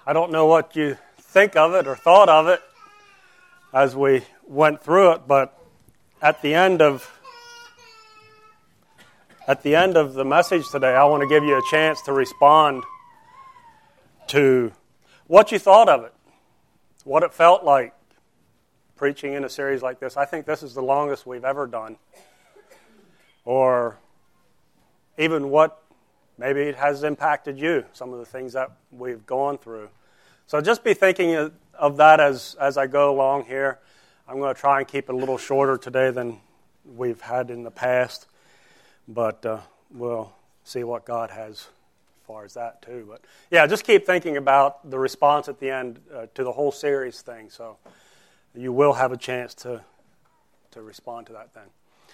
I don't know what you think of it or thought of it as we went through it, but at the end of the message today, I want to give you a chance to respond to what you thought of it, what it felt like preaching in a series like this. I think this is the longest we've ever done. Or even what maybe it has impacted you, some of the things that we've gone through. So just be thinking of that as I go along here. I'm going to try and keep it a little shorter today than we've had in the past, but we'll see what God has as far as that too. But yeah, just keep thinking about the response at the end to the whole series thing, so you will have a chance to respond to that then.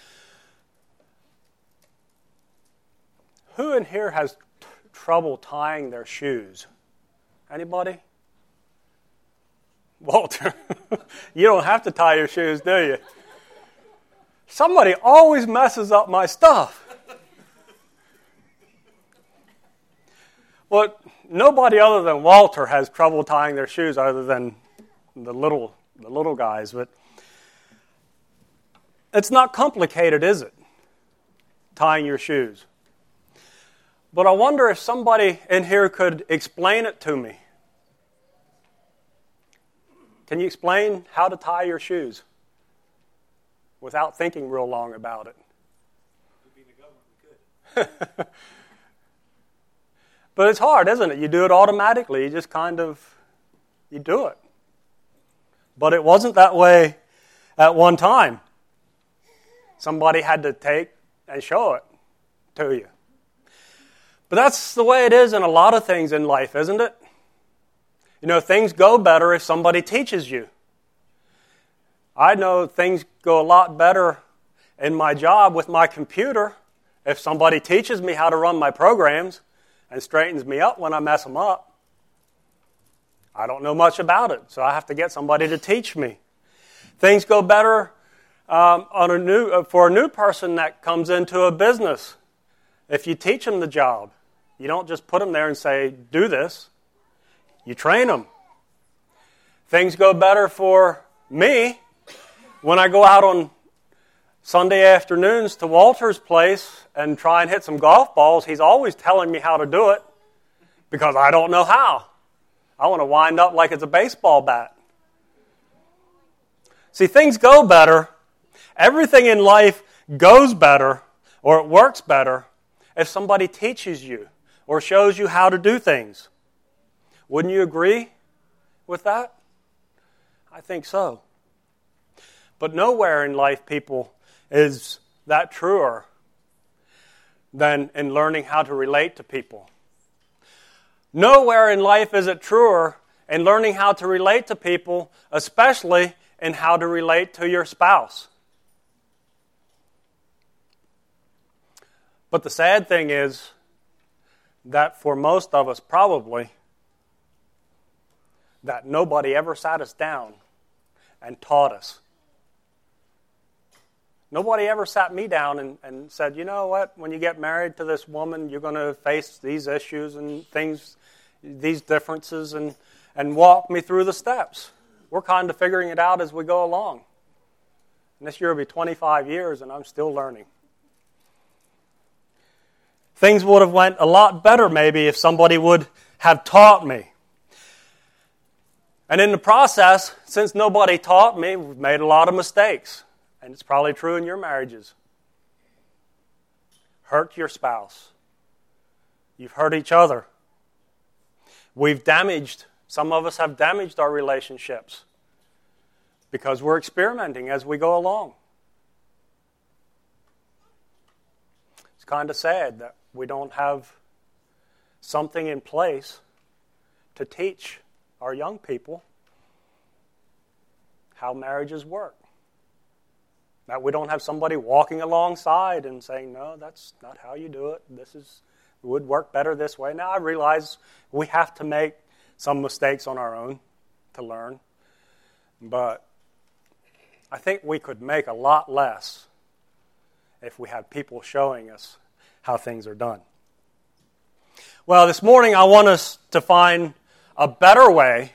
Who in here has trouble tying their shoes? Anybody? Walter, you don't have to tie your shoes, do you? Somebody always messes up my stuff. Well, nobody other than Walter has trouble tying their shoes other than the little guys. But it's not complicated, is it? Tying your shoes. But I wonder if somebody in here could explain it to me. Can you explain how to tie your shoes without thinking real long about it? Being the government, we could. But it's hard, isn't it? You do it automatically. You just you do it. But it wasn't that way at one time. Somebody had to take and show it to you. But that's the way it is in a lot of things in life, isn't it? You know, things go better if somebody teaches you. I know things go a lot better in my job with my computer if somebody teaches me how to run my programs and straightens me up when I mess them up. I don't know much about it, so I have to get somebody to teach me. Things go better for a new person that comes into a business if you teach them the job. You don't just put them there and say, do this. You train them. Things go better for me when I go out on Sunday afternoons to Walter's place and try and hit some golf balls. He's always telling me how to do it because I don't know how. I want to wind up like it's a baseball bat. See, things go better. Everything in life goes better or it works better if somebody teaches you or shows you how to do things. Wouldn't you agree with that? I think so. But nowhere in life, people, is that truer than in learning how to relate to people. Nowhere in life is it truer in learning how to relate to people, especially in how to relate to your spouse. But the sad thing is that for most of us probably, that nobody ever sat us down and taught us. Nobody ever sat me down and said, you know what, when you get married to this woman, you're going to face these issues and things, these differences, and walk me through the steps. We're kind of figuring it out as we go along. And this year will be 25 years, and I'm still learning. Things would have went a lot better maybe if somebody would have taught me. And in the process, since nobody taught me, we've made a lot of mistakes. And it's probably true in your marriages. Hurt your spouse. You've hurt each other. Some of us have damaged our relationships because we're experimenting as we go along. It's kind of sad that we don't have something in place to teach our young people how marriages work. That we don't have somebody walking alongside and saying, no, that's not how you do it. It would work better this way. Now I realize we have to make some mistakes on our own to learn. But I think we could make a lot less if we had people showing us how things are done. Well, this morning I want us to find a better way,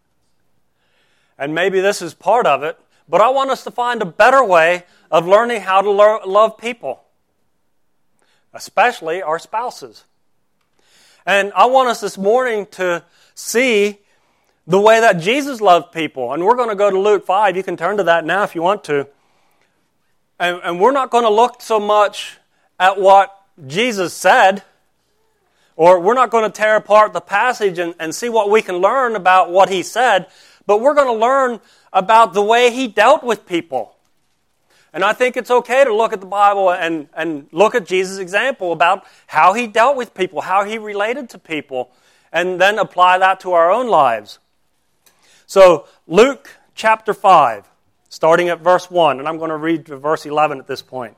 and maybe this is part of it, but I want us to find a better way of learning how to love people, especially our spouses. And I want us this morning to see the way that Jesus loved people. And we're going to go to Luke 5. You can turn to that now if you want to. And we're not going to look so much at what Jesus said, or we're not going to tear apart the passage and see what we can learn about what he said, but we're going to learn about the way he dealt with people. And I think it's okay to look at the Bible and look at Jesus' example about how he dealt with people, how he related to people, and then apply that to our own lives. So, Luke chapter 5, starting at verse 1, and I'm going to read to verse 11 at this point.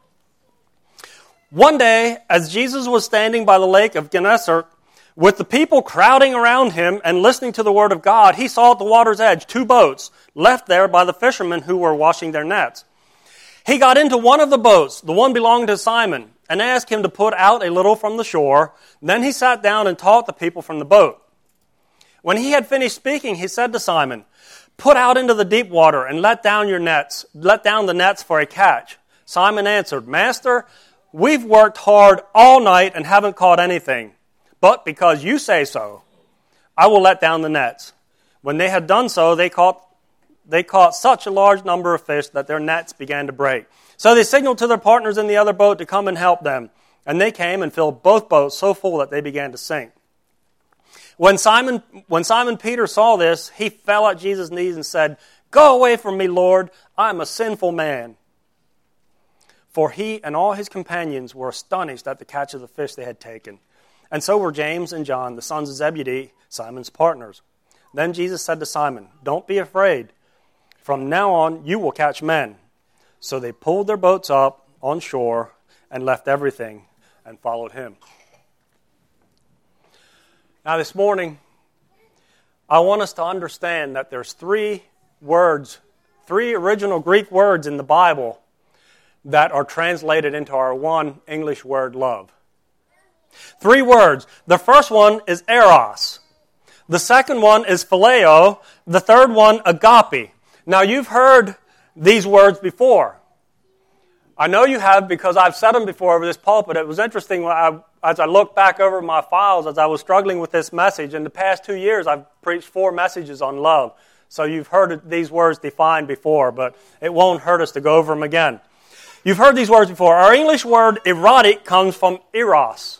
One day, as Jesus was standing by the lake of Gennesaret, with the people crowding around him and listening to the word of God, he saw at the water's edge 2 boats left there by the fishermen who were washing their nets. He got into one of the boats, the one belonging to Simon, and asked him to put out a little from the shore. Then he sat down and taught the people from the boat. When he had finished speaking, he said to Simon, "Put out into the deep water and let down the nets for a catch." Simon answered, "Master, we've worked hard all night and haven't caught anything. But because you say so, I will let down the nets." When they had done so, they caught such a large number of fish that their nets began to break. So they signaled to their partners in the other boat to come and help them. And they came and filled both boats so full that they began to sink. When Simon Peter saw this, he fell at Jesus' knees and said, "Go away from me, Lord, I am a sinful man." For he and all his companions were astonished at the catch of the fish they had taken. And so were James and John, the sons of Zebedee, Simon's partners. Then Jesus said to Simon, "Don't be afraid. From now on, you will catch men." So they pulled their boats up on shore and left everything and followed him. Now this morning, I want us to understand that there's 3 original Greek words in the Bible that are translated into our one English word, love. 3 words. The first one is eros. The second one is phileo. The third one, agape. Now you've heard these words before. I know you have because I've said them before over this pulpit. It was interesting as I looked back over my files as I was struggling with this message. In the past 2 years, I've preached 4 messages on love. So you've heard these words defined before, but it won't hurt us to go over them again. You've heard these words before. Our English word erotic comes from eros.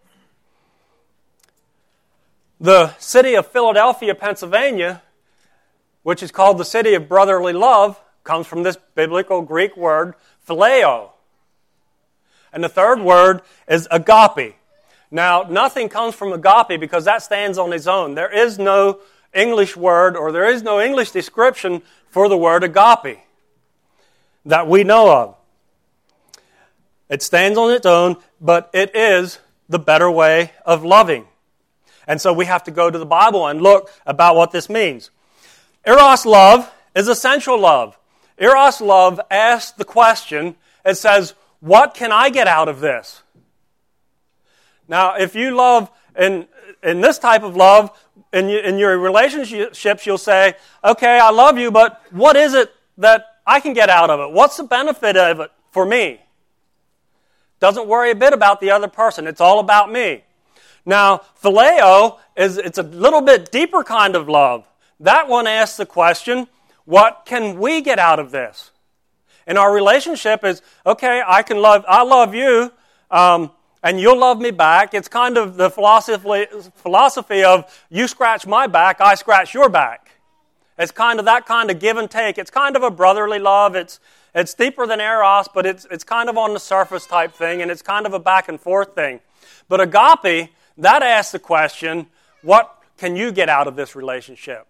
The city of Philadelphia, Pennsylvania, which is called the city of brotherly love, comes from this biblical Greek word, phileo. And the third word is agape. Now, nothing comes from agape because that stands on its own. There is no English word or there is no English description for the word agape that we know of. It stands on its own, but it is the better way of loving. And so we have to go to the Bible and look about what this means. Eros love is essential love. Eros love asks the question, it says, what can I get out of this? Now, if you love in this type of love, in your relationships, you'll say, okay, I love you, but what is it that I can get out of it? What's the benefit of it for me? Doesn't worry a bit about the other person. It's all about me. Now, phileo it's a little bit deeper kind of love. That one asks the question, what can we get out of this? In our relationship is, okay, I love you, and you'll love me back. It's kind of the philosophy of you scratch my back, I scratch your back. It's kind of that kind of give and take. It's kind of a brotherly love. It's deeper than eros, but it's kind of on the surface type thing, and it's kind of a back and forth thing. But agape, that asks the question, what can you get out of this relationship?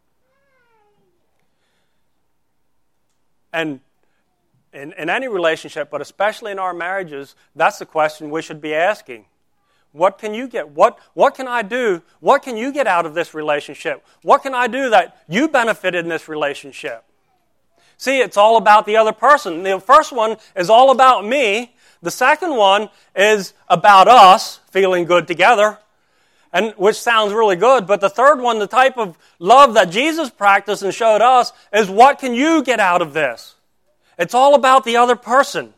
And in any relationship, but especially in our marriages, that's the question we should be asking. What can you get? What can I do? What can you get out of this relationship? What can I do that you benefited in this relationship? See, it's all about the other person. The first one is all about me. The second one is about us feeling good together. and which sounds really good. But the third one, the type of love that Jesus practiced and showed us, is what can you get out of this? It's all about the other person.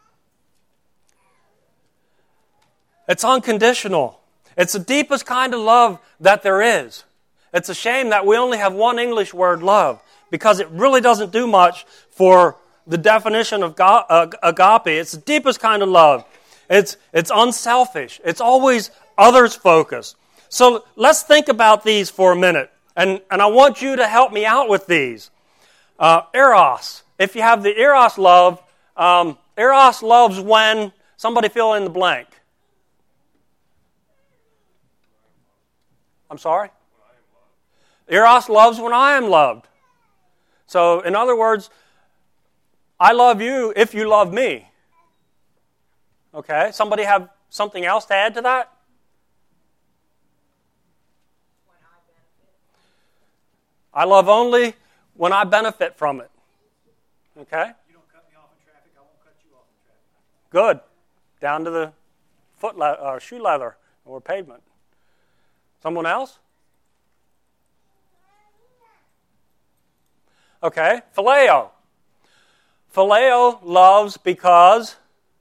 It's unconditional. It's the deepest kind of love that there is. It's a shame that we only have one English word, love, because it really doesn't do much for the definition of agape. It's the deepest kind of love. It's unselfish. It's always others focused. So let's think about these for a minute. And I want you to help me out with these. Eros. If you have the Eros love, Eros loves when somebody fill in the blank. I'm sorry? Eros loves when I am loved. So, in other words, I love you if you love me. Okay? Somebody have something else to add to that? I love only when I benefit from it. Okay? You don't cut me off in traffic, I won't cut you off in traffic. Good. Down to the shoe leather or pavement. Someone else? Okay, phileo. Phileo loves because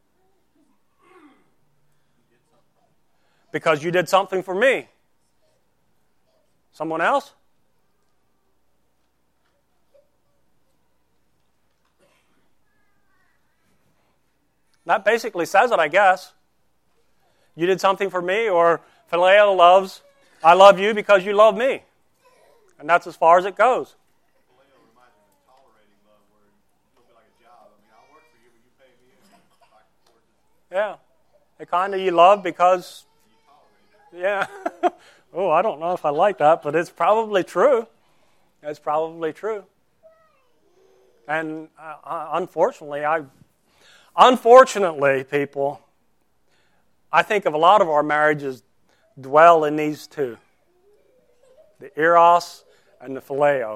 you did something for me. Someone else? That basically says it, I guess. You did something for me, or phileo loves, I love you because you love me. And that's as far as it goes. Phileo reminds me of tolerating love, where it's a little bit like a job. I mean, I'll work for you, but you pay me, and I can afford it. Yeah. It kind of you love because, You tolerate it. yeah. Oh, I don't know if I like that, but it's probably true. It's probably true. And unfortunately, people, I think of a lot of our marriages dwell in these two. The eros and the phileo.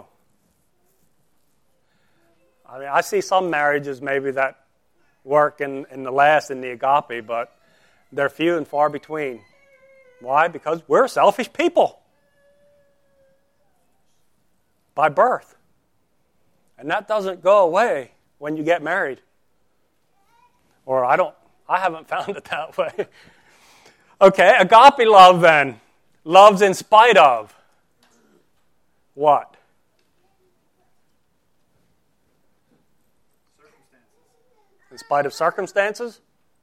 I mean, I see some marriages maybe that work in the agape, but they're few and far between. Why? Because we're selfish people. By birth. And that doesn't go away when you get married. Or I haven't found it that way. Okay, agape love then. Loves in spite of. What? Circumstances. In spite of circumstances?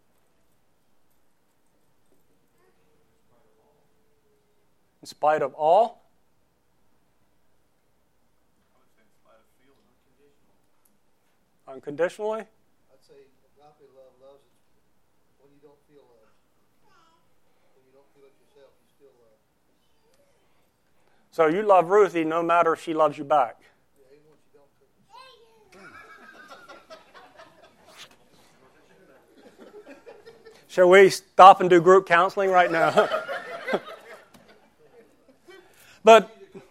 In spite of all? I would say in spite of feeling unconditional. Unconditionally? I'd say agape love loves it when you don't feel love. When you don't feel it yourself, you still love. So you love Ruthie no matter if she loves you back. Yeah, even when you don't cook. Shall we stop and do group counseling right now? But,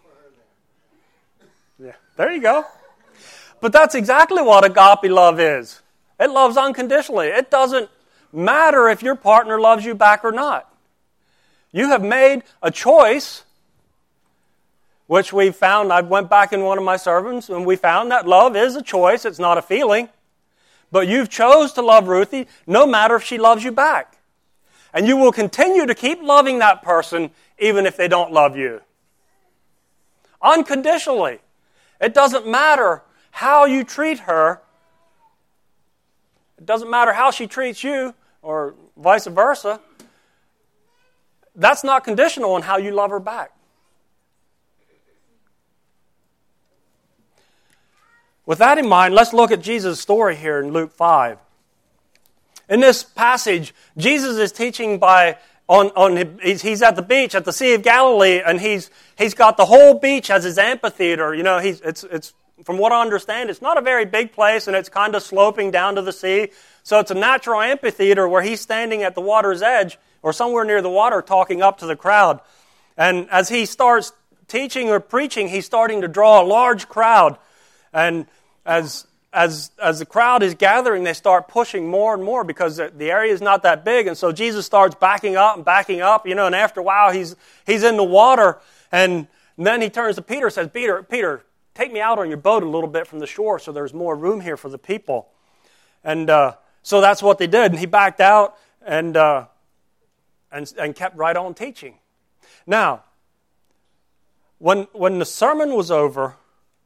yeah, there you go. But that's exactly what agape love is. It loves unconditionally. It doesn't matter if your partner loves you back or not. You have made a choice, which we found. I went back in one of my sermons, and we found that love is a choice. It's not a feeling. But you've chose to love Ruthie no matter if she loves you back. And you will continue to keep loving that person even if they don't love you. Unconditionally. It doesn't matter how you treat her. It doesn't matter how she treats you, or vice versa. That's not conditional on how you love her back. With that in mind, let's look at Jesus' story here in Luke 5. In this passage, Jesus is teaching he's at the beach at the Sea of Galilee, and he's got the whole beach as his amphitheater. You know, it's from what I understand, it's not a very big place, and it's kind of sloping down to the sea. So it's a natural amphitheater where he's standing at the water's edge or somewhere near the water talking up to the crowd. And as he starts teaching or preaching, he's starting to draw a large crowd. And as as the crowd is gathering, they start pushing more and more because the area is not that big. And so Jesus starts backing up, and after a while he's in the water. And then he turns to Peter and says, Peter, take me out on your boat a little bit from the shore so there's more room here for the people. And so that's what they did. And he backed out and kept right on teaching. Now, when the sermon was over,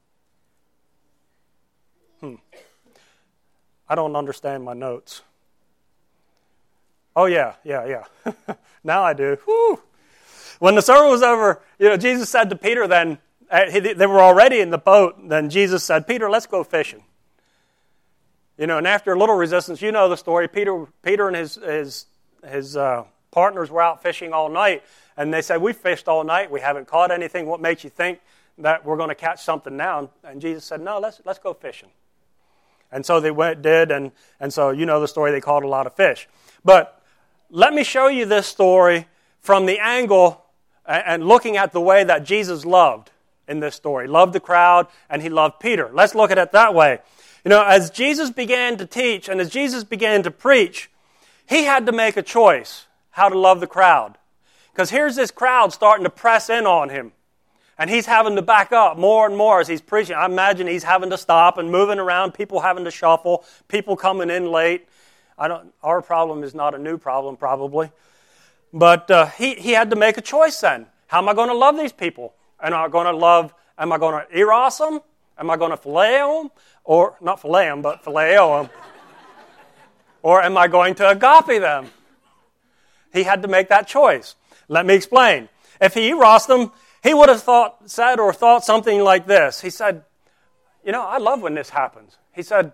I don't understand my notes. Oh, yeah. Now I do. Whew. When the sermon was over, Jesus said to Peter then, they were already in the boat, then Jesus said, Peter, let's go fishing. And after a little resistance, you know the story, Peter and his partners were out fishing all night, and they said, we fished all night, we haven't caught anything, what makes you think that we're going to catch something now? And Jesus said, no, let's go fishing. And so they did, and so you know the story, they caught a lot of fish. But let me show you this story from the angle and looking at the way that Jesus loved in this story. He loved the crowd, and he loved Peter. Let's look at it that way. As Jesus began to teach and as Jesus began to preach, he had to make a choice how to love the crowd. Because here's this crowd starting to press in on him. And he's having to back up more and more as he's preaching. I imagine he's having to stop and moving around, people having to shuffle, people coming in late. Our problem is not a new problem, probably. But he had to make a choice then. How am I going to love these people? Am I going to eros them? Am I going to phileo them? Or, not phileo them, but phileo them. Or am I going to agape them? He had to make that choice. Let me explain. If he eros them, he would have thought something like this. He said, I love when this happens. He said,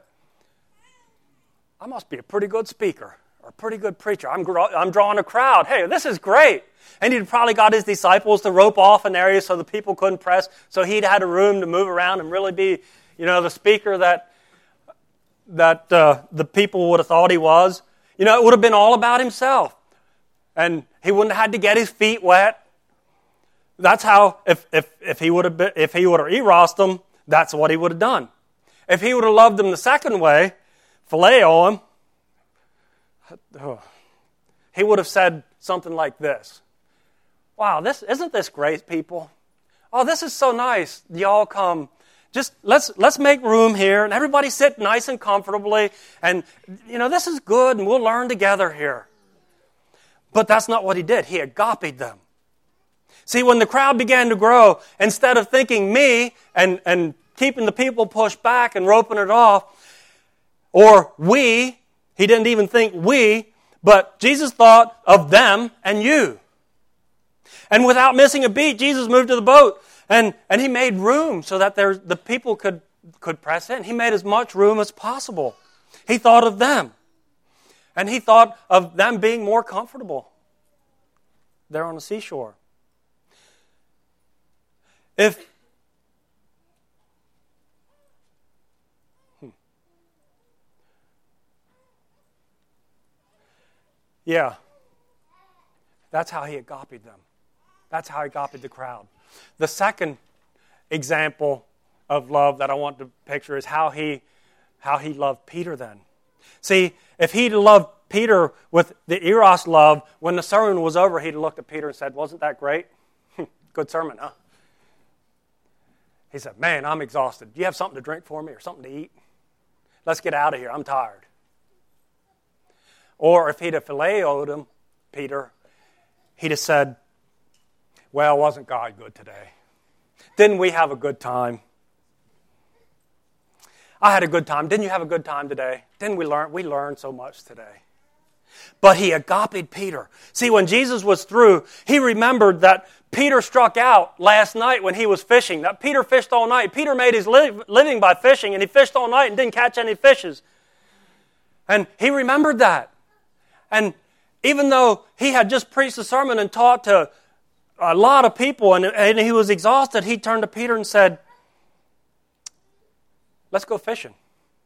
I must be a pretty good speaker or a pretty good preacher. I'm drawing a crowd. Hey, this is great. And he'd probably got his disciples to rope off an area so the people couldn't press, so he'd had a room to move around and really be, the speaker that the people would have thought he was. It would have been all about himself. And he wouldn't have had to get his feet wet. That's how, if he would have eros them, that's what he would have done. If he would have loved them the second way, phileo him, he would have said something like this. Wow, isn't this great, people? Oh, this is so nice. Y'all come. Just let's make room here, and everybody sit nice and comfortably, and this is good, and we'll learn together here. But that's not what he did. He agape'd them. See, when the crowd began to grow, instead of thinking me and keeping the people pushed back and roping it off, or we, he didn't even think we, but Jesus thought of them and you. And without missing a beat, Jesus moved to the boat, and he made room so that the people could press in. He made as much room as possible. He thought of them. And he thought of them being more comfortable there on the seashore. Yeah, that's how he agape'd them. That's how he agape'd the crowd. The second example of love that I want to picture is how he loved Peter then. See, if he'd loved Peter with the eros love, when the sermon was over, he'd looked at Peter and said, wasn't that great? Good sermon, huh? He said, man, I'm exhausted. Do you have something to drink for me or something to eat? Let's get out of here. I'm tired. Or if he'd have phileoed him, Peter, he'd have said, well, wasn't God good today? Didn't we have a good time? I had a good time. Didn't you have a good time today? Didn't we learn? We learned so much today. But he agape'd Peter. See, when Jesus was through, he remembered that Peter struck out last night when he was fishing. That Peter fished all night. Peter made his living by fishing, and he fished all night and didn't catch any fishes. And he remembered that. And even though he had just preached a sermon and taught to a lot of people, and he was exhausted, he turned to Peter and said, let's go fishing.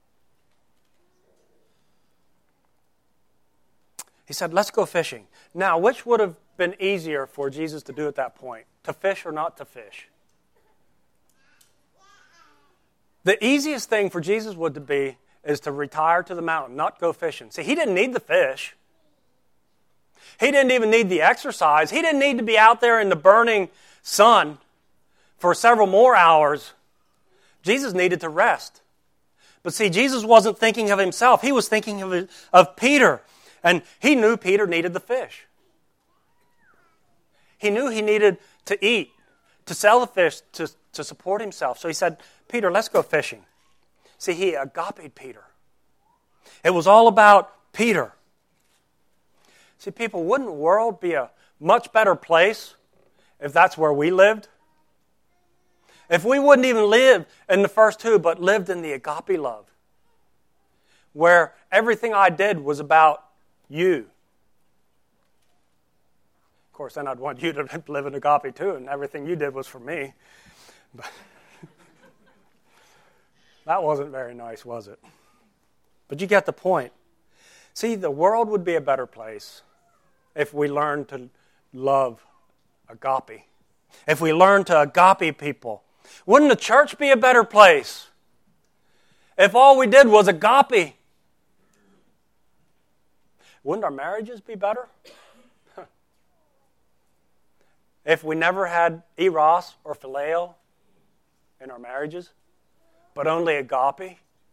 He said, let's go fishing. Now, which would have been easier for Jesus to do at that point? To fish or not to fish? The easiest thing for Jesus would be is to retire to the mountain, not go fishing. See, he didn't need the fish. He didn't even need the exercise. He didn't need to be out there in the burning sun for several more hours. Jesus needed to rest. But see, Jesus wasn't thinking of himself. He was thinking of Peter. And he knew Peter needed the fish. He knew he needed to eat, to sell the fish, to support himself. So he said, Peter, let's go fishing. See, he agape Peter. It was all about Peter. See, people, wouldn't the world be a much better place if that's where we lived? If we wouldn't even live in the first two, but lived in the agape love, where everything I did was about you. Of course, then I'd want you to live in agape too, and everything you did was for me. But that wasn't very nice, was it? But you get the point. See, the world would be a better place if we learned to love agape. If we learned to agape people. Wouldn't the church be a better place if all we did was agape? Wouldn't our marriages be better? If we never had eros or phileo in our marriages, but only agape?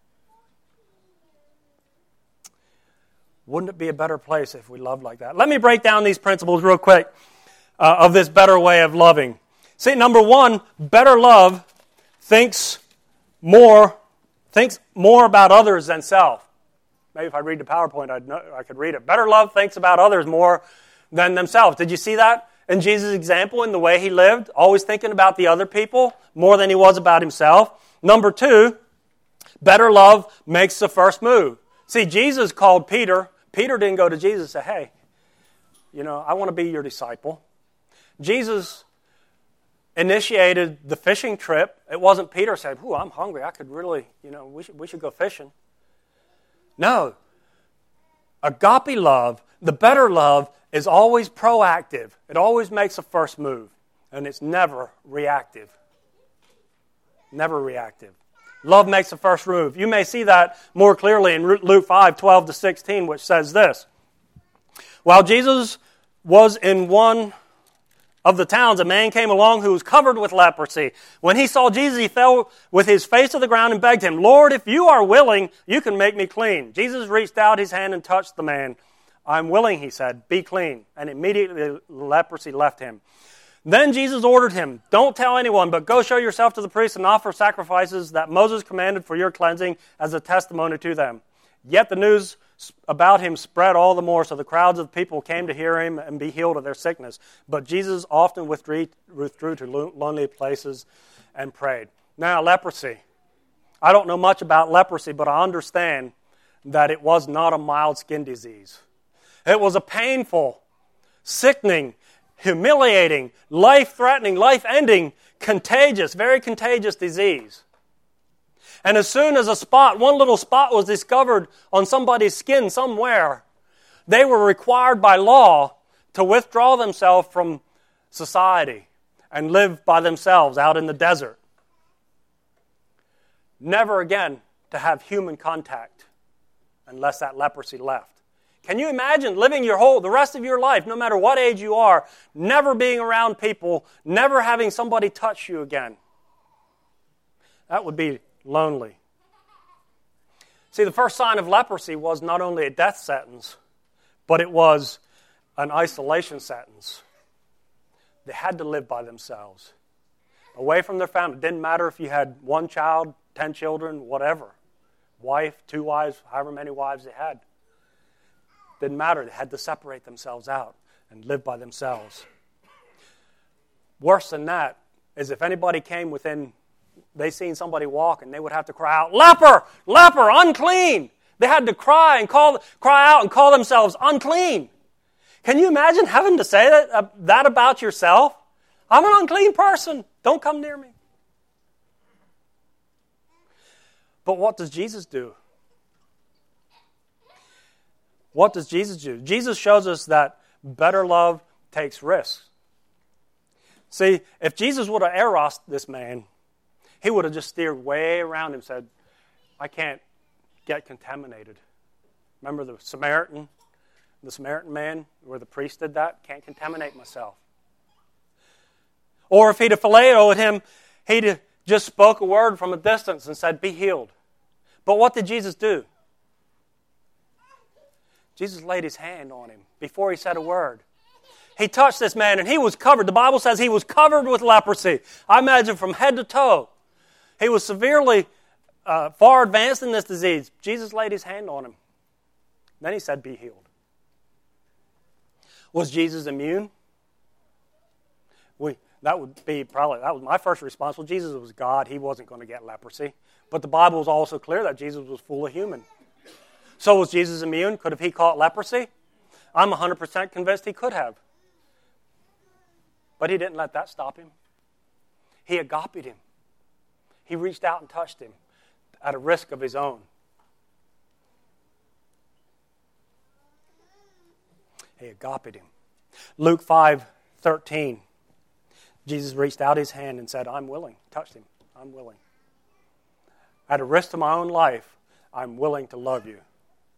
Wouldn't it be a better place if we loved like that? Let me break down these principles real quick of this better way of loving. See, number one, better love thinks more about others than self. Maybe if I read the PowerPoint, I could read it. Better love thinks about others more than themselves. Did you see that in Jesus' example, in the way he lived? Always thinking about the other people more than he was about himself. Number two, better love makes the first move. See, Jesus called Peter. Peter didn't go to Jesus and say, hey, I want to be your disciple. Jesus initiated the fishing trip. It wasn't Peter saying, I'm hungry. I could really, we should go fishing. No. Agape love, the better love, is always proactive. It always makes a first move. And it's never reactive. Never reactive. Love makes the first move. You may see that more clearly in Luke 5:12-16, which says this. While Jesus was in one of the towns, a man came along who was covered with leprosy. When he saw Jesus, he fell with his face to the ground and begged him, Lord, if you are willing, you can make me clean. Jesus reached out his hand and touched the man. I'm willing, he said, be clean. And immediately leprosy left him. Then Jesus ordered him, don't tell anyone, but go show yourself to the priest and offer sacrifices that Moses commanded for your cleansing as a testimony to them. Yet the news about him spread all the more, so the crowds of people came to hear him and be healed of their sickness. But Jesus often withdrew to lonely places and prayed. Now, leprosy. I don't know much about leprosy, but I understand that it was not a mild skin disease. It was a painful, sickening, humiliating, life-threatening, life-ending, contagious, very contagious disease. And as soon as one little spot was discovered on somebody's skin somewhere, they were required by law to withdraw themselves from society and live by themselves out in the desert. Never again to have human contact unless that leprosy left. Can you imagine living the rest of your life, no matter what age you are, never being around people, never having somebody touch you again? That would be lonely. See, the first sign of leprosy was not only a death sentence, but it was an isolation sentence. They had to live by themselves, away from their family. It didn't matter if you had 1 child, 10 children, whatever. Wife, 2 wives, however many wives they had. Didn't matter. They had to separate themselves out and live by themselves. Worse than that is if anybody came within, they seen somebody walk and they would have to cry out, leper, leper, unclean. They had to cry out and call themselves unclean. Can you imagine having to say that about yourself? I'm an unclean person. Don't come near me. But what does Jesus do? What does Jesus do? Jesus shows us that better love takes risks. See, if Jesus would have erosed this man, he would have just steered way around him and said, I can't get contaminated. Remember the Samaritan man, where the priest did that? Can't contaminate myself. Or if he'd have phileo him, he'd have just spoke a word from a distance and said, be healed. But what did Jesus do? Jesus laid his hand on him before he said a word. He touched this man and he was covered. The Bible says he was covered with leprosy. I imagine from head to toe. He was severely far advanced in this disease. Jesus laid his hand on him. Then he said, be healed. Was Jesus immune? That was my first response. Well, Jesus was God. He wasn't going to get leprosy. But the Bible was also clear that Jesus was full of human. So was Jesus immune? Could have he caught leprosy? I'm 100% convinced he could have. But he didn't let that stop him. He agapied him. He reached out and touched him at a risk of his own. He agapied him. Luke 5:13. Jesus reached out his hand and said, I'm willing. Touched him. I'm willing. At a risk to my own life, I'm willing to love you.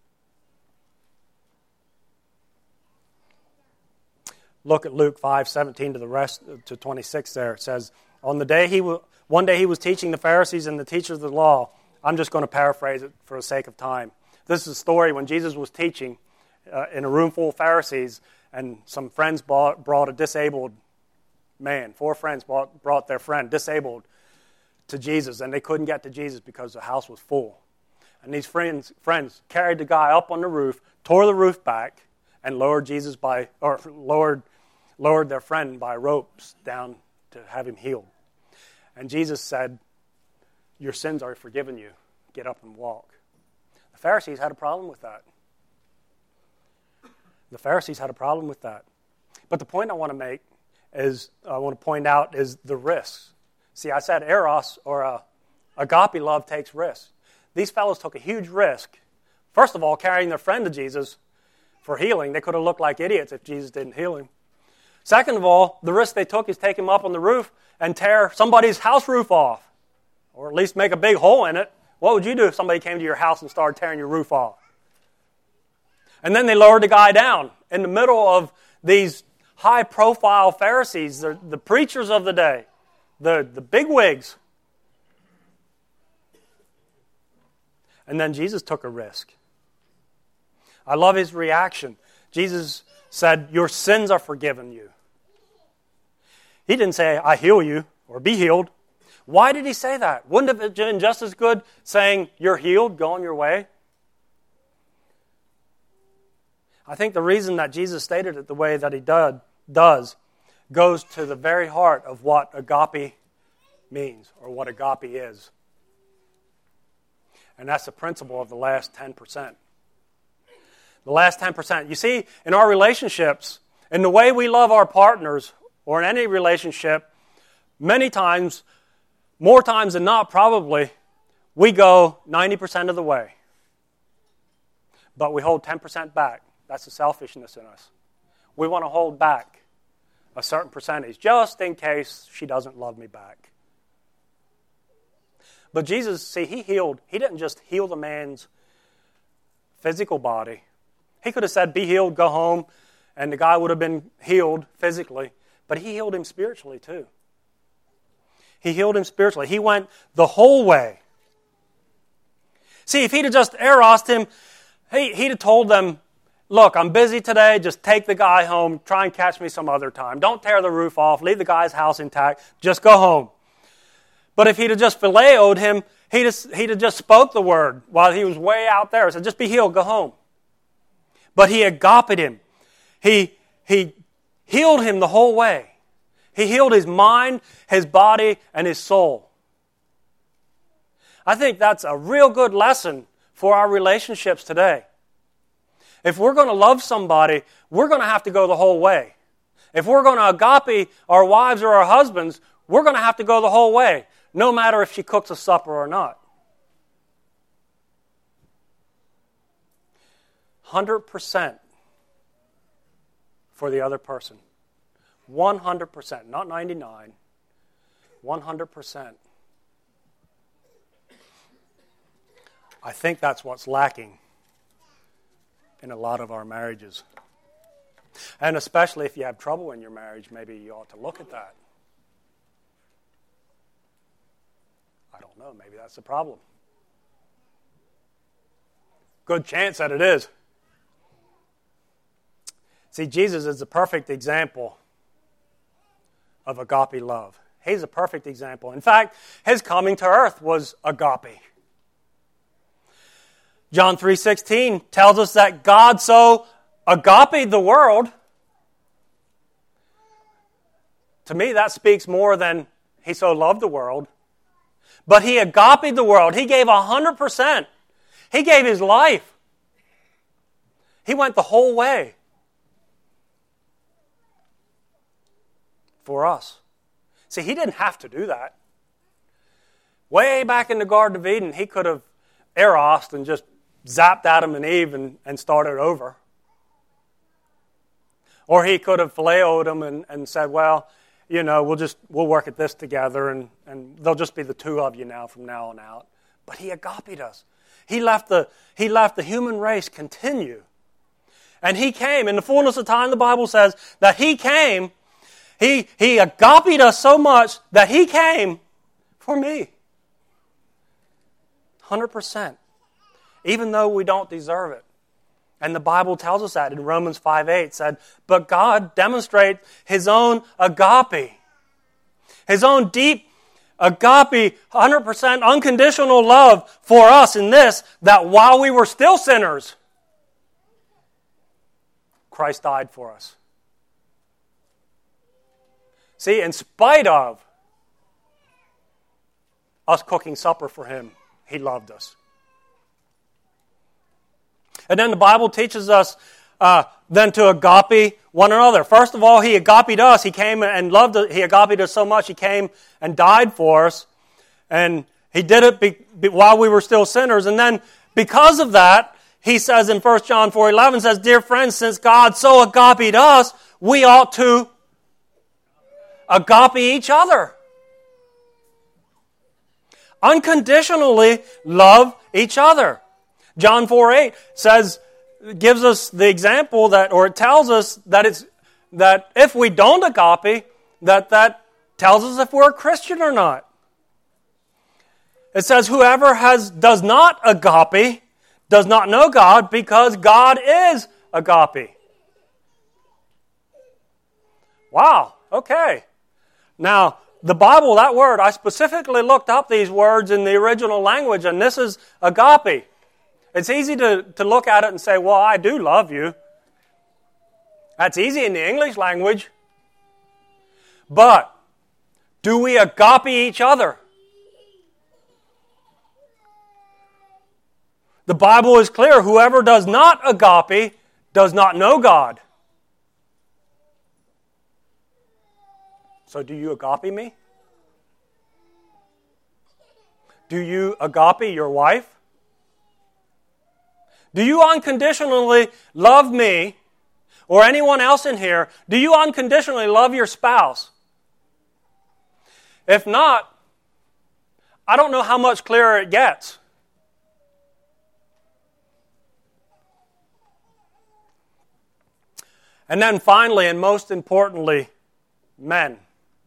Look at Luke 5:17 to the rest to 26 there. It says, one day he was teaching the Pharisees and the teachers of the law. I'm just going to paraphrase it for the sake of time. This is a story when Jesus was teaching in a room full of Pharisees, and some friends brought a disabled man. 4 friends brought their friend disabled to Jesus, and they couldn't get to Jesus because the house was full. And these friends carried the guy up on the roof, tore the roof back, and lowered their friend by ropes down to have him healed. And Jesus said, your sins are forgiven you. Get up and walk. The Pharisees had a problem with that. But the point I want to point out is the risks. See, I said eros, or agape love, takes risks. These fellows took a huge risk. First of all, carrying their friend to Jesus for healing. They could have looked like idiots if Jesus didn't heal him. Second of all, the risk they took is take him up on the roof and tear somebody's house roof off, or at least make a big hole in it. What would you do if somebody came to your house and started tearing your roof off? And then they lowered the guy down in the middle of these high-profile Pharisees, the preachers of the day, the bigwigs. And then Jesus took a risk. I love his reaction. Jesus said, your sins are forgiven you. He didn't say, I heal you, or be healed. Why did he say that? Wouldn't it have been just as good saying, you're healed, go on your way? I think the reason that Jesus stated it the way that he does goes to the very heart of what agape means, or what agape is. And that's the principle of the last 10%. The last 10%. You see, in our relationships, in the way we love our partners, or in any relationship, many times, more times than not probably, we go 90% of the way. But we hold 10% back. That's the selfishness in us. We want to hold back a certain percentage, just in case she doesn't love me back. But Jesus, see, he didn't just heal the man's physical body. He could have said, be healed, go home, and the guy would have been healed physically. But he healed him spiritually too. He healed him spiritually. He went the whole way. See, if he'd have just erosed him, he'd have told them, look, I'm busy today, just take the guy home, try and catch me some other time. Don't tear the roof off, leave the guy's house intact, just go home. But if he'd have just phileoed him, he'd have just spoke the word while he was way out there. He said, just be healed, go home. But he agapied him. He healed him the whole way. He healed his mind, his body, and his soul. I think that's a real good lesson for our relationships today. If we're going to love somebody, we're going to have to go the whole way. If we're going to agape our wives or our husbands, we're going to have to go the whole way, no matter if she cooks a supper or not. 100% for the other person. 100%, not 99. 100%. I think that's what's lacking in a lot of our marriages. And especially if you have trouble in your marriage, maybe you ought to look at that. I don't know, maybe that's the problem. Good chance that it is. See, Jesus is the perfect example of agape love. He's a perfect example. In fact, his coming to earth was agape. John 3:16 tells us that God so agape the world. To me, that speaks more than he so loved the world. But he agape the world. He gave 100%. He gave his life. He went the whole way for us. See, he didn't have to do that. Way back in the Garden of Eden, he could have erosed and just zapped Adam and Eve and started over. Or he could have phileo them and said, well, you know, we'll work at this together and there'll just be the two of you now from now on out. But he agapied us. He left the human race continue. And he came, in the fullness of time, the Bible says that he came, he agapied us so much that he came for me. 100%. Even though we don't deserve it. And the Bible tells us that in Romans 5:8 said, but God demonstrates his own agape. His own deep agape, 100% unconditional love for us in this, that while we were still sinners, Christ died for us. See, in spite of us cooking supper for him, he loved us. And then the Bible teaches us then to agape one another. First of all, he agapied us. He came and loved us. He agapied us so much, he came and died for us. And he did it while we were still sinners. And then because of that, he says in 1 John 4:11, says, dear friends, since God so agapied us, we ought to agape each other. Unconditionally love each other. John 4:8 gives us the example it tells us that if we don't agape, that tells us if we're a Christian or not. It says, whoever does not agape does not know God, because God is agape. Wow, okay. Now, the Bible, that word, I specifically looked up these words in the original language, and this is agape. It's easy to look at it and say, well, I do love you. That's easy in the English language. But do we agape each other? The Bible is clear. Whoever does not agape does not know God. So do you agape me? Do you agape your wife? Do you unconditionally love me or anyone else in here? Do you unconditionally love your spouse? If not, I don't know how much clearer it gets. And then finally, and most importantly, men,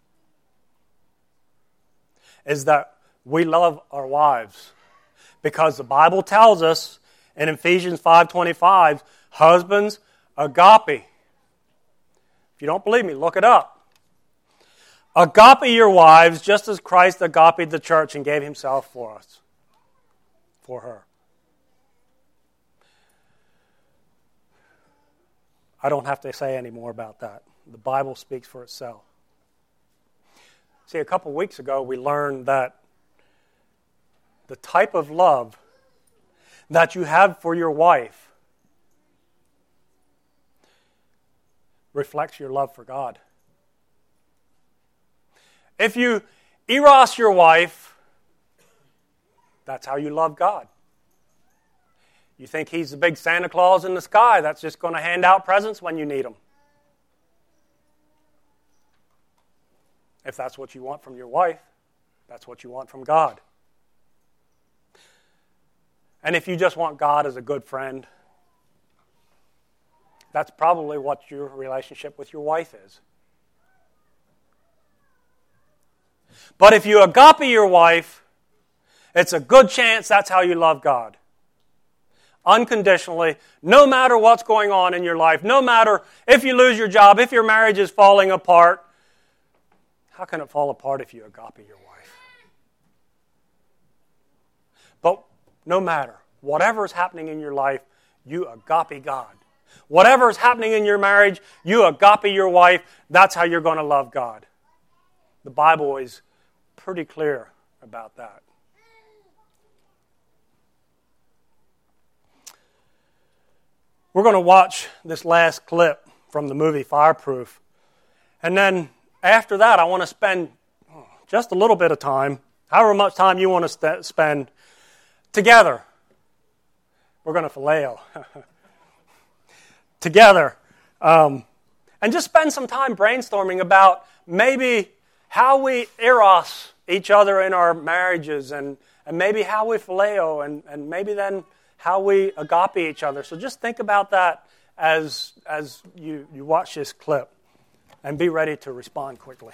is that we love our wives. Because the Bible tells us in Ephesians 5:25, husbands, agape. If you don't believe me, look it up. Agape your wives, just as Christ agape the church and gave himself for us, for her. I don't have to say any more about that. The Bible speaks for itself. See, a couple weeks ago we learned that the type of love that you have for your wife reflects your love for God. If you eros your wife, that's how you love God. You think he's the big Santa Claus in the sky that's just going to hand out presents when you need them. If that's what you want from your wife, that's what you want from God. And if you just want God as a good friend, that's probably what your relationship with your wife is. But if you agape your wife, it's a good chance that's how you love God. Unconditionally, no matter what's going on in your life, no matter if you lose your job, if your marriage is falling apart. How can it fall apart if you agape your wife? But no matter, whatever is happening in your life, you agape God. Whatever is happening in your marriage, you agape your wife. That's how you're going to love God. The Bible is pretty clear about that. We're going to watch this last clip from the movie Fireproof. And then after that, I want to spend just a little bit of time, however much time you want to spend, together. We're going to phileo. Together. And just spend some time brainstorming about maybe how we eros each other in our marriages, and maybe how we phileo, and maybe then how we agape each other. So just think about that as you watch this clip, and be ready to respond quickly.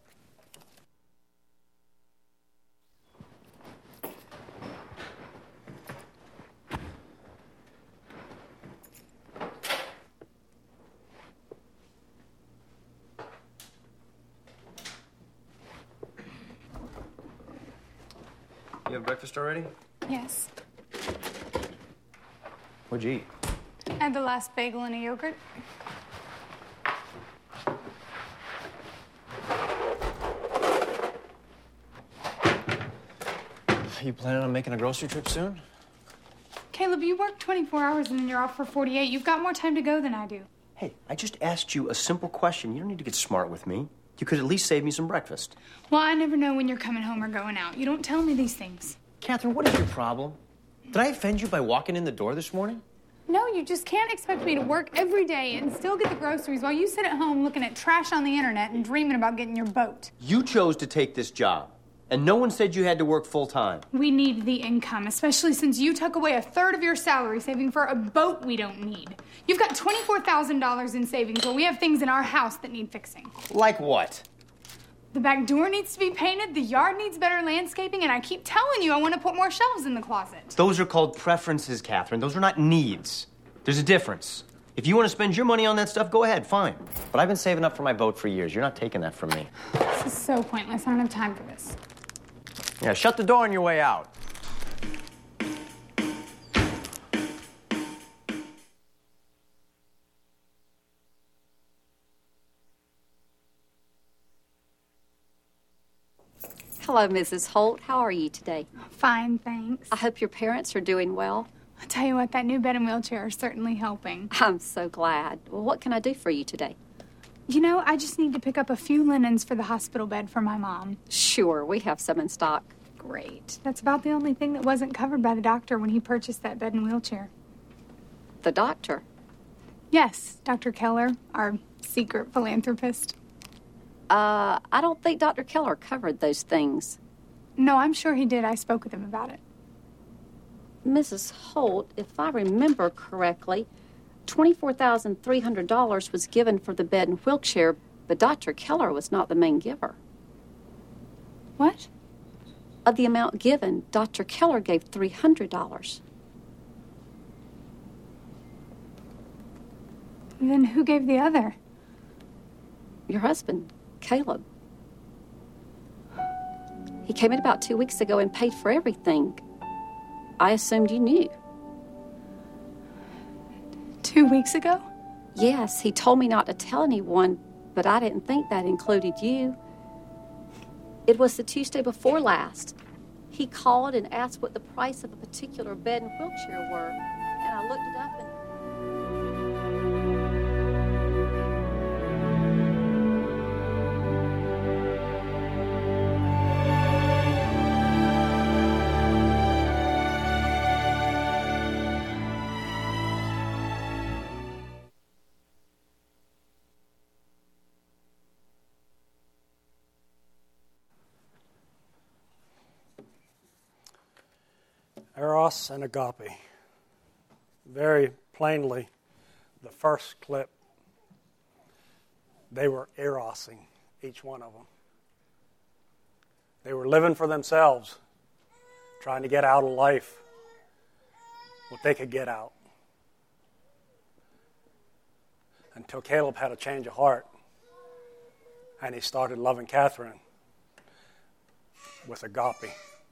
You have breakfast already? Yes. What'd you eat? I had the last bagel and a yogurt. Are you planning on making a grocery trip soon? Caleb, you work 24 hours and then you're off for 48. You've got more time to go than I do. Hey, I just asked you a simple question. You don't need to get smart with me. You could at least save me some breakfast. Well, I never know when you're coming home or going out. You don't tell me these things. Catherine, what is your problem? Did I offend you by walking in the door this morning? No, you just can't expect me to work every day and still get the groceries while you sit at home looking at trash on the internet and dreaming about getting your boat. You chose to take this job, and no one said you had to work full time. We need the income, especially since you took away a third of your salary saving for a boat we don't need. You've got $24,000 in savings while we have things in our house that need fixing. Like what? The back door needs to be painted, the yard needs better landscaping, and I keep telling you I want to put more shelves in the closet. Those are called preferences, Catherine. Those are not needs. There's a difference. If you want to spend your money on that stuff, go ahead, fine. But I've been saving up for my boat for years. You're not taking that from me. This is so pointless. I don't have time for this. Yeah, shut the door on your way out. Hello, Mrs. Holt. How are you today? Fine, thanks. I hope your parents are doing well. I'll tell you what, that new bed and wheelchair are certainly helping. I'm so glad. Well, what can I do for you today? You know, I just need to pick up a few linens for the hospital bed for my mom. Sure, we have some in stock. Great. That's about the only thing that wasn't covered by the doctor when he purchased that bed and wheelchair. The doctor? Yes, Dr. Keller, our secret philanthropist. I don't think Dr. Keller covered those things. No, I'm sure he did. I spoke with him about it. Mrs. Holt, if I remember correctly, $24,300 was given for the bed and wheelchair, but Dr. Keller was not the main giver. What? Of the amount given, Dr. Keller gave $300. Then who gave the other? Your husband, Caleb. He came in about 2 weeks ago and paid for everything. I assumed you knew. 2 weeks ago? Yes, he told me not to tell anyone, but I didn't think that included you. It was the Tuesday before last. He called and asked what the price of a particular bed and wheelchair were, and I looked it up and... Eros and agape. Very plainly, the first clip, they were erosing, each one of them. They were living for themselves, trying to get out of life what they could get out. Until Caleb had a change of heart, and he started loving Catherine with agape.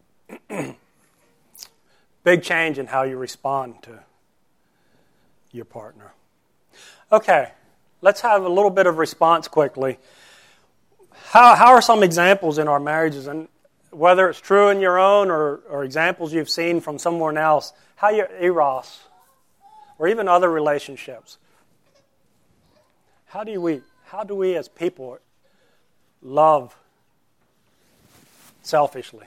Big change in how you respond to your partner. Okay, let's have a little bit of response quickly. How are some examples in our marriages, and whether it's true in your own or examples you've seen from someone else, how your eros, or even other relationships, how do we as people love selfishly?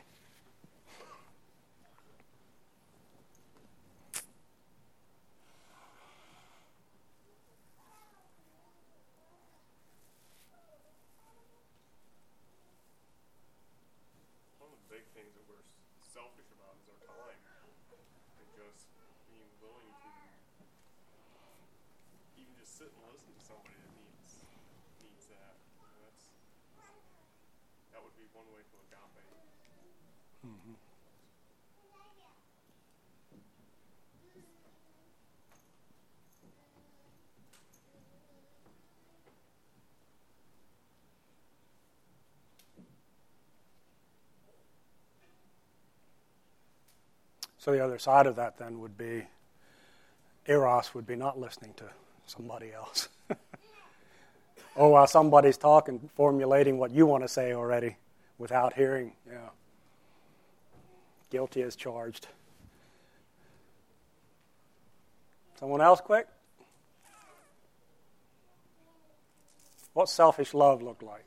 One of the big things that we're selfish about is our time. And just being willing to even just sit and listen to somebody that needs that. That would be one way to agape. Mm-hmm. So the other side of that then would be, eros would be not listening to somebody else. Or while somebody's talking, formulating what you want to say already without hearing. Yeah. Guilty as charged. Someone else quick? What's selfish love look like?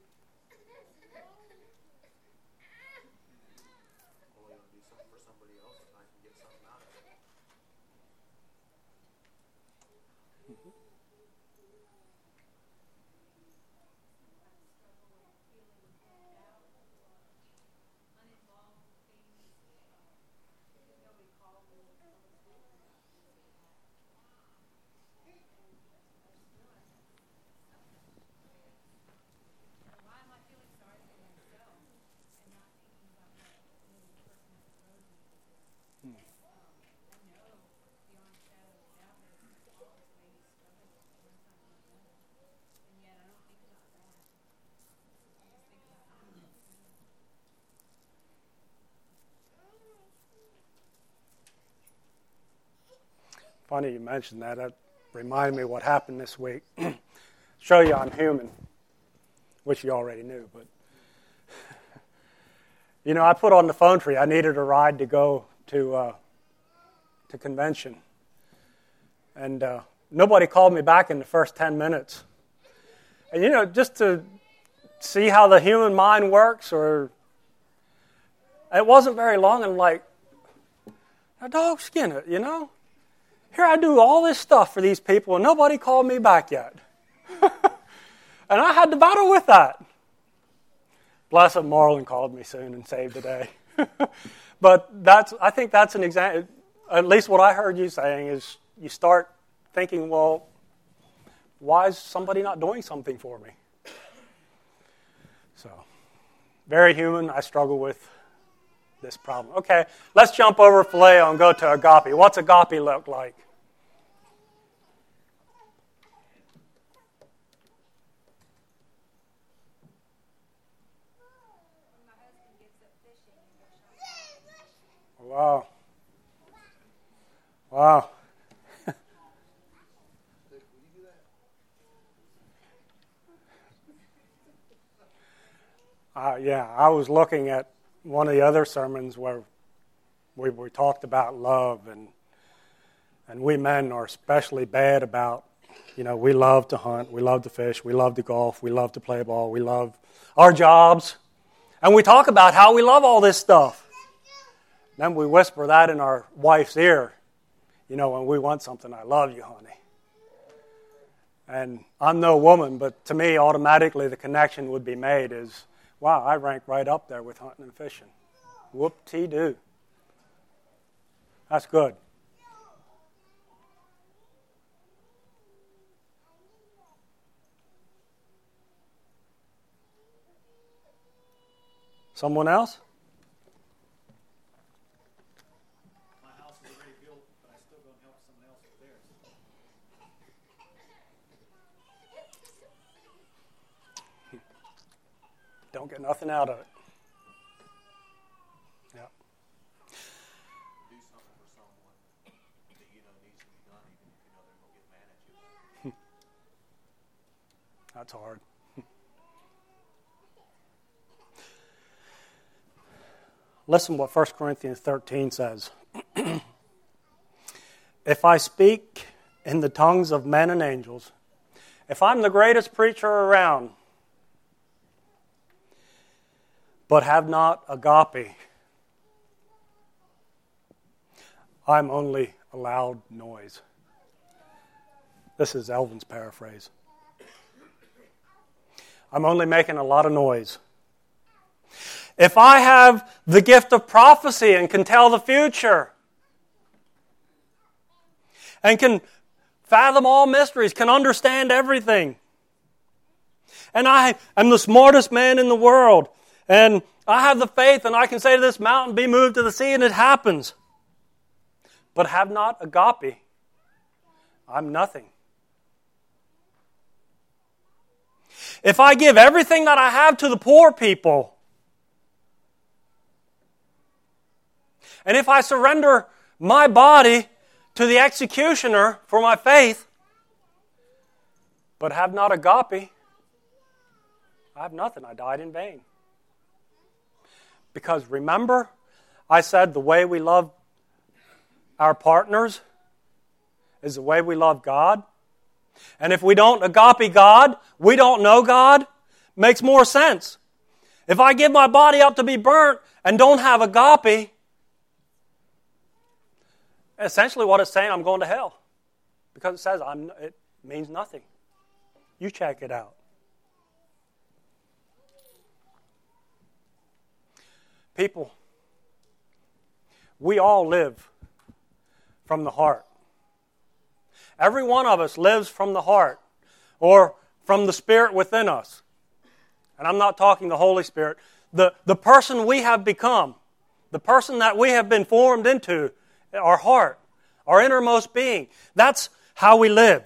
Funny you mentioned that. That reminded me of what happened this week. Show you I'm human, which you already knew. But I put on the phone for you. I needed a ride to go to convention, and nobody called me back in the first 10 minutes. And just to see how the human mind works, or it wasn't very long. And I'm like, now dog skin it, Here I do all this stuff for these people, and nobody called me back yet. And I had to battle with that. Blessed Marlon called me soon and saved the day. But I think that's an example. At least what I heard you saying is you start thinking, well, why is somebody not doing something for me? So, very human. I struggle with this problem. Okay, let's jump over phileo and go to agape. What's agape look like? Wow. Wow. Yeah, I was looking at one of the other sermons where we talked about love, and we men are especially bad about, we love to hunt, we love to fish, we love to golf, we love to play ball, we love our jobs, and we talk about how we love all this stuff. Then we whisper that in our wife's ear, when we want something, I love you, honey. And I'm no woman, but to me, automatically the connection would be made is, wow, I rank right up there with hunting and fishing. Whoop-tee-doo. That's good. Someone else? My house is already built, but I still don't help someone else with theirs. Don't get nothing out of it. Yeah. Do something for someone that you know needs to be done, even if you know they're going to get mad at you. That's hard. Listen what 1 Corinthians 13 says. If I speak in the tongues of men and angels, if I'm the greatest preacher around, but have not agape, I'm only a loud noise. This is Elvin's paraphrase. I'm only making a lot of noise. If I have the gift of prophecy and can tell the future, and can fathom all mysteries, can understand everything, and I am the smartest man in the world, and I have the faith, and I can say to this mountain, be moved to the sea, and it happens, but have not agape, I'm nothing. If I give everything that I have to the poor people, and if I surrender my body to the executioner for my faith, but have not agape, I have nothing. I died in vain. Because remember, I said the way we love our partners is the way we love God. And if we don't agape God, we don't know God, makes more sense. If I give my body up to be burnt and don't have agape, essentially what it's saying, I'm going to hell. Because it says it means nothing. You check it out. People, we all live from the heart. Every one of us lives from the heart or from the Spirit within us. And I'm not talking the Holy Spirit. The person we have become, the person that we have been formed into, our heart, our innermost being. That's how we live.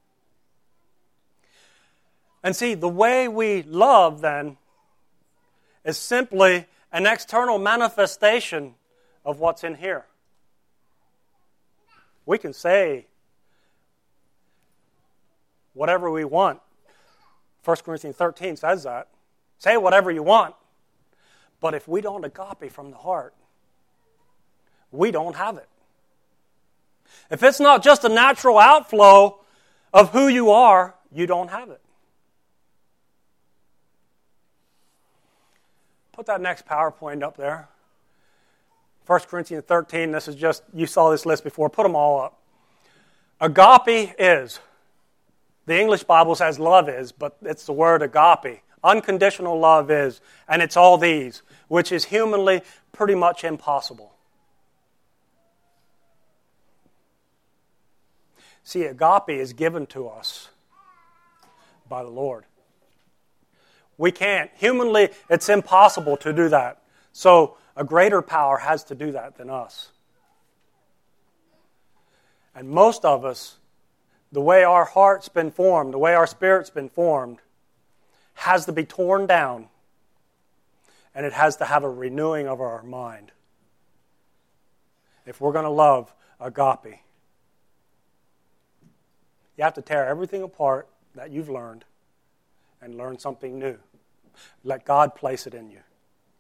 And see, the way we love then is simply an external manifestation of what's in here. We can say whatever we want. 1 Corinthians 13 says that. Say whatever you want. But if we don't agape from the heart, we don't have it. If it's not just a natural outflow of who you are, you don't have it. Put that next PowerPoint up there. 1 Corinthians 13, this is just, you saw this list before, put them all up. Agape is, the English Bible says love is, but it's the word agape. Unconditional love is, and it's all these, which is humanly pretty much impossible. See, agape is given to us by the Lord. We can't. Humanly, it's impossible to do that. So a greater power has to do that than us. And most of us, the way our heart's been formed, the way our spirit's been formed, has to be torn down, and it has to have a renewing of our mind if we're going to love agape. You have to tear everything apart that you've learned and learn something new. Let God place it in you.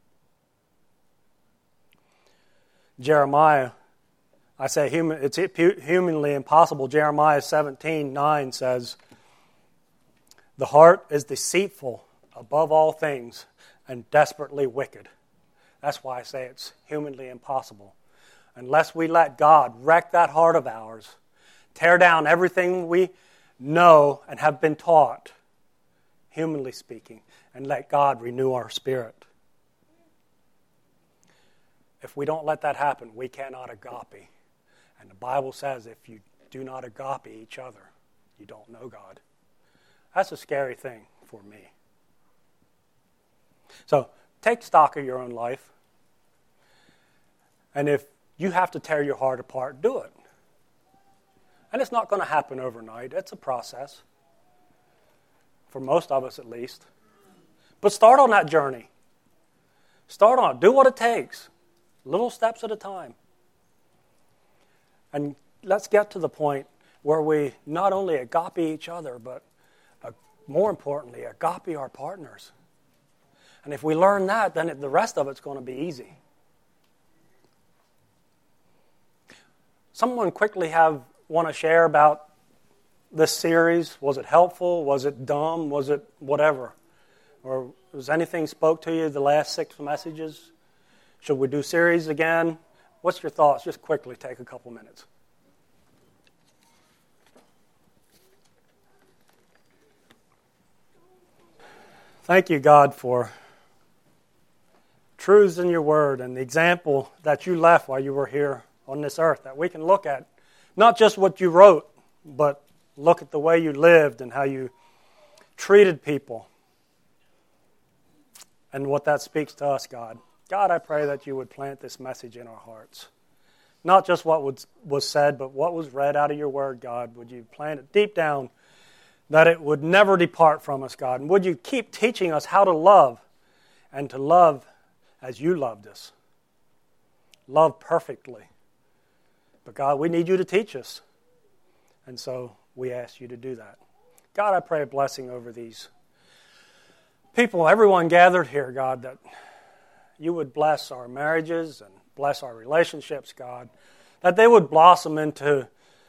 Jeremiah, I say it's humanly impossible. Jeremiah 17:9 says, the heart is deceitful above all things and desperately wicked. That's why I say it's humanly impossible. Unless we let God wreck that heart of ours, tear down everything we know and have been taught, humanly speaking, and let God renew our spirit. If we don't let that happen, we cannot agape And the Bible says if you do not agape each other, you don't know God. That's a scary thing for me. So take stock of your own life. And if you have to tear your heart apart, do it. And it's not going to happen overnight. It's a process. For most of us, at least. But start on that journey. Start on it. Do what it takes. Little steps at a time. And let's get to the point where we not only agape each other, but more importantly, agape our partners. And if we learn that, then the rest of it's going to be easy. Someone quickly want to share about this series? Was it helpful? Was it dumb? Was it whatever? Or was anything spoke to you the last 6 messages? Should we do series again? What's your thoughts? Just quickly take a couple minutes. Thank you, God, for truths in your word and the example that you left while you were here on this earth that we can look at. Not just what you wrote, but look at the way you lived and how you treated people and what that speaks to us, God. God, I pray that you would plant this message in our hearts. Not just what was said, but what was read out of your word, God. Would you plant it deep down that it would never depart from us, God? And would you keep teaching us how to love and to love as you loved us? Love perfectly. But God, we need you to teach us. And so we ask you to do that. God, I pray a blessing over these people, everyone gathered here, God, that you would bless our marriages and bless our relationships, God, that they would blossom into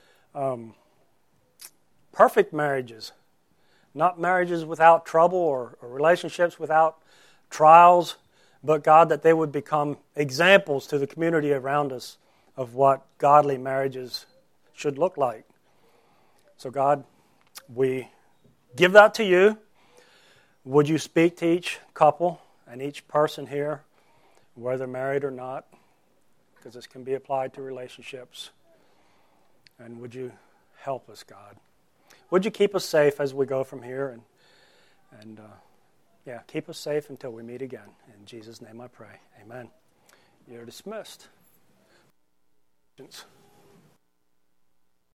perfect marriages, not marriages without trouble or relationships without trials, but God, that they would become examples to the community around us of what godly marriages should look like. So God, we give that to you. Would you speak to each couple and each person here, whether married or not, because this can be applied to relationships. And would you help us, God? Would you keep us safe as we go from here? And keep us safe until we meet again. In Jesus' name I pray. Amen. You're dismissed.